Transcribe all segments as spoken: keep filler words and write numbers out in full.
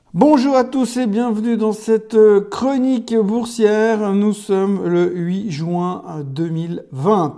Bonjour à tous et bienvenue dans cette chronique boursière. Nous sommes le huit juin deux mille vingt.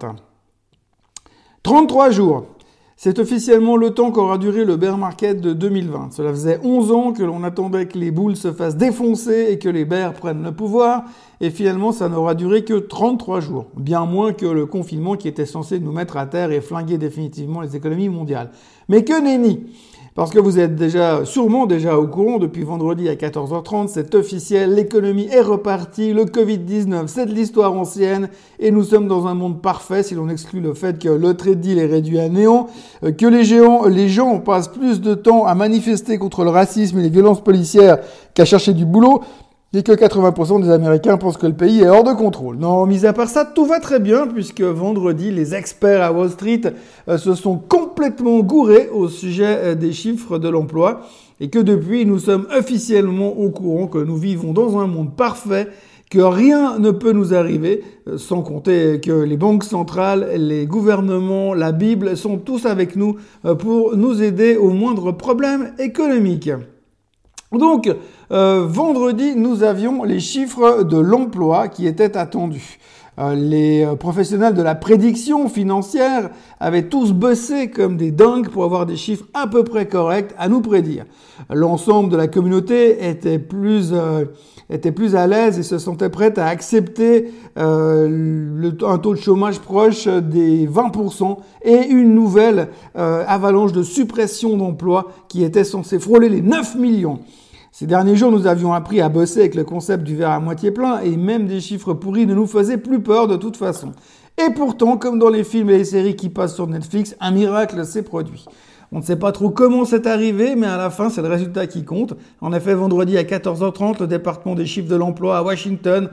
trente-trois jours. C'est officiellement le temps qu'aura duré le bear market de deux mille vingt. Cela faisait onze ans que l'on attendait que les boules se fassent défoncer et que les bears prennent le pouvoir. Et finalement, ça n'aura duré que trente-trois jours. Bien moins que le confinement qui était censé nous mettre à terre et flinguer définitivement les économies mondiales. Mais que nenni! Parce que vous êtes déjà, sûrement déjà au courant, depuis vendredi à quatorze heures trente, c'est officiel, l'économie est repartie, le covid dix-neuf, c'est de l'histoire ancienne, et nous sommes dans un monde parfait si l'on exclut le fait que le trade deal est réduit à néant, que les géants, les gens passent plus de temps à manifester contre le racisme et les violences policières qu'à chercher du boulot, et que quatre-vingts pour cent des Américains pensent que le pays est hors de contrôle. Non, mis à part ça, tout va très bien, puisque vendredi, les experts à Wall Street euh, se sont complètement gourés au sujet euh, des chiffres de l'emploi, et que depuis, nous sommes officiellement au courant que nous vivons dans un monde parfait, que rien ne peut nous arriver, euh, sans compter que les banques centrales, les gouvernements, la Bible sont tous avec nous euh, pour nous aider aux moindres problèmes économiques. Donc, euh, vendredi, nous avions les chiffres de l'emploi qui étaient attendus. Euh, les professionnels de la prédiction financière avaient tous bossé comme des dingues pour avoir des chiffres à peu près corrects à nous prédire. L'ensemble de la communauté était plus euh, était plus à l'aise et se sentait prête à accepter euh, le, un taux de chômage proche des vingt pour cent et une nouvelle euh, avalanche de suppression d'emplois qui était censée frôler les neuf millions. Ces derniers jours, nous avions appris à bosser avec le concept du verre à moitié plein et même des chiffres pourris ne nous faisaient plus peur de toute façon. Et pourtant, comme dans les films et les séries qui passent sur Netflix, un miracle s'est produit. On ne sait pas trop comment c'est arrivé, mais à la fin, c'est le résultat qui compte. En effet, vendredi à quatorze heures trente, le département des chiffres de l'emploi à Washington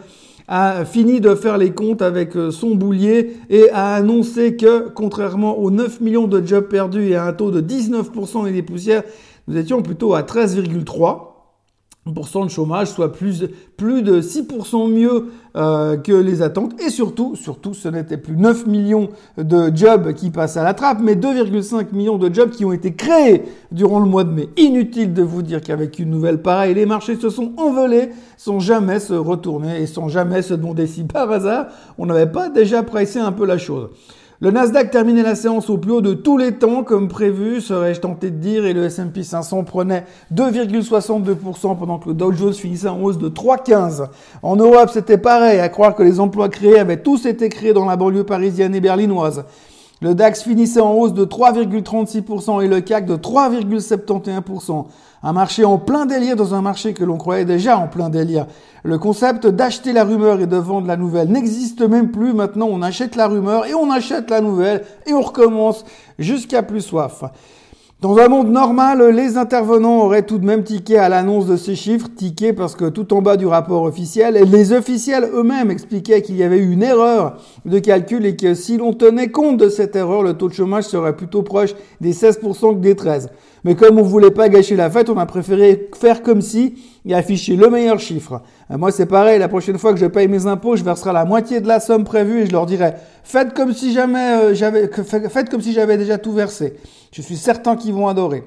a fini de faire les comptes avec son boulier et a annoncé que, contrairement aux neuf millions de jobs perdus et à un taux de dix-neuf pour cent et des poussières, nous étions plutôt à treize virgule trois pour cent de chômage, soit plus, plus de six pour cent mieux euh, que les attentes. Et surtout, surtout, ce n'était plus neuf millions de jobs qui passent à la trappe, mais deux virgule cinq millions de jobs qui ont été créés durant le mois de mai. Inutile de vous dire qu'avec une nouvelle pareille, les marchés se sont envolés sans jamais se retourner et sans jamais se demander si par hasard, on n'avait pas déjà pressé un peu la chose. Le Nasdaq terminait la séance au plus haut de tous les temps, comme prévu, serais-je tenté de dire, et le S and P cinq cents prenait deux virgule soixante-deux pour cent pendant que le Dow Jones finissait en hausse de trois virgule quinze. En Europe, c'était pareil, à croire que les emplois créés avaient tous été créés dans la banlieue parisienne et berlinoise. Le DAX finissait en hausse de trois virgule trente-six pour cent et le C A C de trois virgule soixante et onze pour cent. Un marché en plein délire dans un marché que l'on croyait déjà en plein délire. Le concept d'acheter la rumeur et de vendre la nouvelle n'existe même plus. Maintenant, on achète la rumeur et on achète la nouvelle et on recommence jusqu'à plus soif. Dans un monde normal, les intervenants auraient tout de même tiqué à l'annonce de ces chiffres, tiqué parce que tout en bas du rapport officiel, les officiels eux-mêmes expliquaient qu'il y avait eu une erreur de calcul et que si l'on tenait compte de cette erreur, le taux de chômage serait plutôt proche des seize pour cent que des treize pour cent. Mais comme on voulait pas gâcher la fête, on a préféré faire comme si et afficher le meilleur chiffre. Moi, c'est pareil, la prochaine fois que je paye mes impôts, je verserai la moitié de la somme prévue et je leur dirai « Faites comme si jamais euh, j'avais faites comme si j'avais déjà tout versé. » Je suis certain qu'ils vont adorer.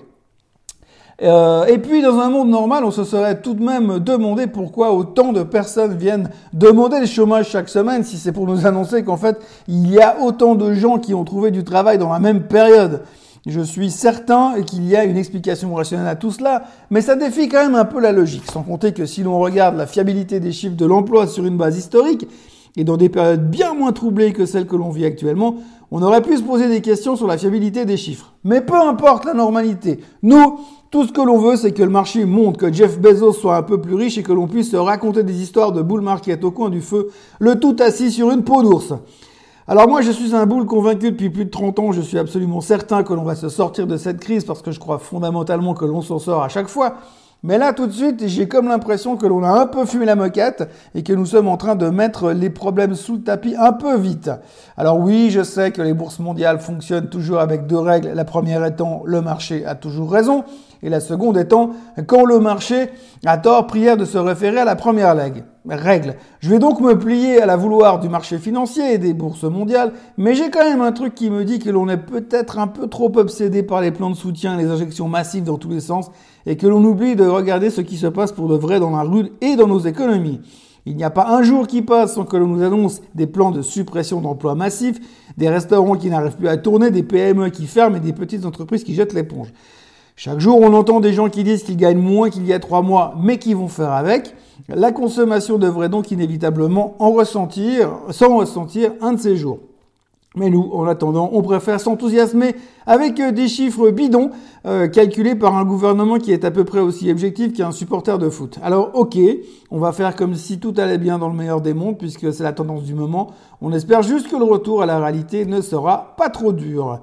Euh, et puis, dans un monde normal, on se serait tout de même demandé pourquoi autant de personnes viennent demander le chômage chaque semaine, si c'est pour nous annoncer qu'en fait, il y a autant de gens qui ont trouvé du travail dans la même période. Je suis certain qu'il y a une explication rationnelle à tout cela, mais ça défie quand même un peu la logique. Sans compter que si l'on regarde la fiabilité des chiffres de l'emploi sur une base historique, et dans des périodes bien moins troublées que celles que l'on vit actuellement, on aurait pu se poser des questions sur la fiabilité des chiffres. Mais peu importe la normalité. Nous, tout ce que l'on veut, c'est que le marché monte, que Jeff Bezos soit un peu plus riche et que l'on puisse se raconter des histoires de bull market au coin du feu, le tout assis sur une peau d'ours. Alors moi, je suis un boule convaincu depuis plus de trente ans. Je suis absolument certain que l'on va se sortir de cette crise parce que je crois fondamentalement que l'on s'en sort à chaque fois. Mais là, tout de suite, j'ai comme l'impression que l'on a un peu fumé la moquette et que nous sommes en train de mettre les problèmes sous le tapis un peu vite. Alors oui, je sais que les bourses mondiales fonctionnent toujours avec deux règles. La première étant, le marché a toujours raison. et la seconde étant quand le marché a tort, prière de se référer à la première règle. Je vais donc me plier à la vouloir du marché financier et des bourses mondiales, mais j'ai quand même un truc qui me dit que l'on est peut-être un peu trop obsédé par les plans de soutien et les injections massives dans tous les sens et que l'on oublie de regarder ce qui se passe pour de vrai dans la rue et dans nos économies. Il n'y a pas un jour qui passe sans que l'on nous annonce des plans de suppression d'emplois massifs, des restaurants qui n'arrivent plus à tourner, des P M E qui ferment et des petites entreprises qui jettent l'éponge. Chaque jour, on entend des gens qui disent qu'ils gagnent moins qu'il y a trois mois, mais qui vont faire avec. La consommation devrait donc inévitablement en ressentir, sans ressentir un de ces jours. Mais nous, en attendant, on préfère s'enthousiasmer avec des chiffres bidons euh, calculés par un gouvernement qui est à peu près aussi objectif qu'un supporter de foot. Alors ok, on va faire comme si tout allait bien dans le meilleur des mondes puisque c'est la tendance du moment. On espère juste que le retour à la réalité ne sera pas trop dur.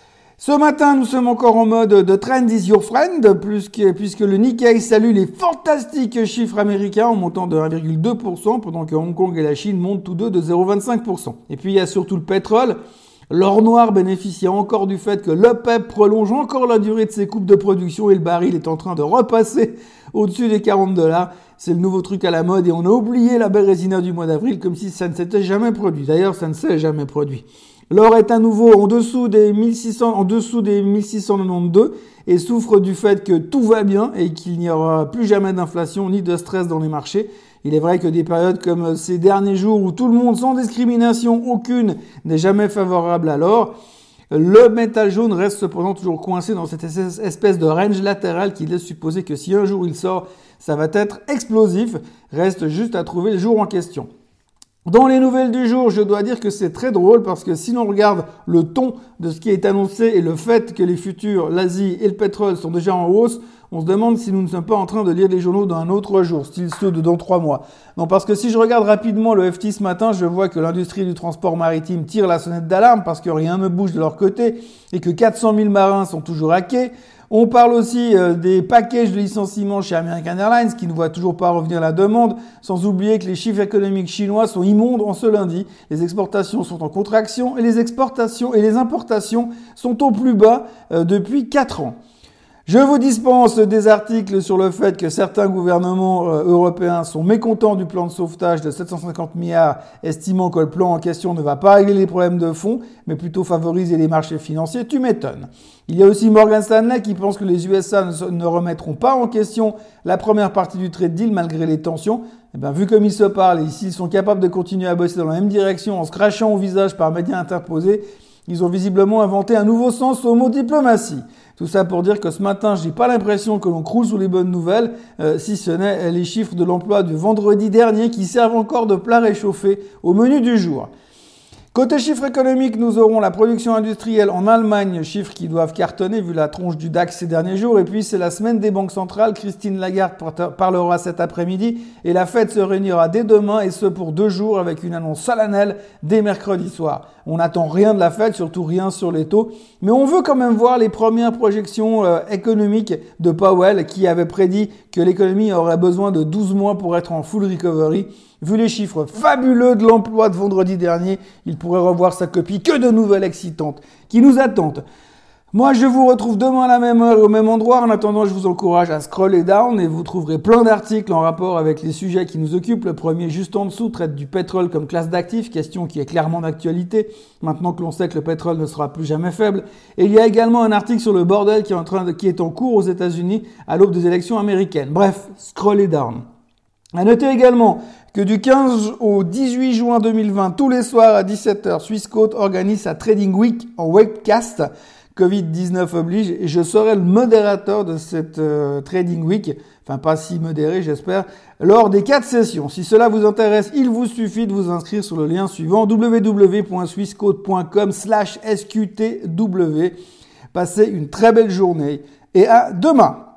Ce matin, nous sommes encore en mode de trend is your friend, puisque, puisque le Nikkei salue les fantastiques chiffres américains en montant de un virgule deux pour cent, pendant que Hong Kong et la Chine montent tous deux de zéro virgule vingt-cinq pour cent. Et puis il y a surtout le pétrole. L'or noir bénéficie encore du fait que l'OPEP prolonge encore la durée de ses coupes de production et le baril est en train de repasser au-dessus des quarante dollars. C'est le nouveau truc à la mode et on a oublié la belle résina du mois d'avril comme si ça ne s'était jamais produit. D'ailleurs, ça ne s'est jamais produit. L'or est à nouveau en dessous des mille six cents, en dessous des mille six cent quatre-vingt-douze et souffre du fait que tout va bien et qu'il n'y aura plus jamais d'inflation ni de stress dans les marchés. Il est vrai que des périodes comme ces derniers jours où tout le monde, sans discrimination aucune, n'est jamais favorable à l'or, le métal jaune reste cependant toujours coincé dans cette espèce de range latéral qui laisse supposer que si un jour il sort, ça va être explosif. Reste juste à trouver le jour en question. Dans les nouvelles du jour, je dois dire que c'est très drôle parce que si l'on regarde le ton de ce qui est annoncé et le fait que les futurs, l'Asie et le pétrole sont déjà en hausse, on se demande si nous ne sommes pas en train de lire les journaux d'un autre jour, style ceux de dans trois mois. Non, parce que si je regarde rapidement le F T ce matin, je vois que l'industrie du transport maritime tire la sonnette d'alarme parce que rien ne bouge de leur côté et que quatre cent mille marins sont toujours à quai. On parle aussi euh, des packages de licenciements chez American Airlines qui ne voient toujours pas revenir la demande, sans oublier que les chiffres économiques chinois sont immondes en ce lundi. Les exportations sont en contraction et les exportations et les importations sont au plus bas euh, depuis quatre ans. Je vous dispense des articles sur le fait que certains gouvernements euh, européens sont mécontents du plan de sauvetage de sept cent cinquante milliards, estimant que le plan en question ne va pas régler les problèmes de fond, mais plutôt favoriser les marchés financiers. Tu m'étonnes. Il y a aussi Morgan Stanley qui pense que les U S A ne, ne remettront pas en question la première partie du trade deal malgré les tensions. Eh bien, vu comme ils se parlent et s'ils sont capables de continuer à bosser dans la même direction en se crachant au visage par médias interposés, ils ont visiblement inventé un nouveau sens au mot diplomatie. Tout ça pour dire que ce matin, j'ai pas l'impression que l'on croule sous les bonnes nouvelles, euh, si ce n'est les chiffres de l'emploi du vendredi dernier qui servent encore de plat réchauffé au menu du jour. Côté chiffres économiques, nous aurons la production industrielle en Allemagne, chiffres qui doivent cartonner vu la tronche du D A X ces derniers jours. Et puis c'est la semaine des banques centrales. Christine Lagarde parlera cet après-midi et la Fed se réunira dès demain et ce pour deux jours avec une annonce solennelle dès mercredi soir. On n'attend rien de la Fed, surtout rien sur les taux, mais on veut quand même voir les premières projections euh, économiques de Powell qui avait prédit que l'économie aurait besoin de douze mois pour être en full recovery. Vu les chiffres fabuleux de l'emploi de vendredi dernier, il pourrait revoir sa copie. Que de nouvelles excitantes qui nous attendent. Moi, je vous retrouve demain à la même heure et au même endroit. En attendant, je vous encourage à scroller down et vous trouverez plein d'articles en rapport avec les sujets qui nous occupent. Le premier, juste en dessous, traite du pétrole comme classe d'actifs, question qui est clairement d'actualité, maintenant que l'on sait que le pétrole ne sera plus jamais faible. Et il y a également un article sur le bordel qui est en train de, qui est en cours aux États-Unis à l'aube des élections américaines. Bref, scrollez down. À noter également que du quinze au dix-huit juin deux mille vingt, tous les soirs à dix-sept heures, Swissquote organise sa Trading Week en webcast. covid dix-neuf oblige et je serai le modérateur de cette euh, Trading Week, enfin pas si modéré j'espère, lors des quatre sessions. Si cela vous intéresse, il vous suffit de vous inscrire sur le lien suivant w w w point swissquote point com slash s q t w. Passez une très belle journée et à demain.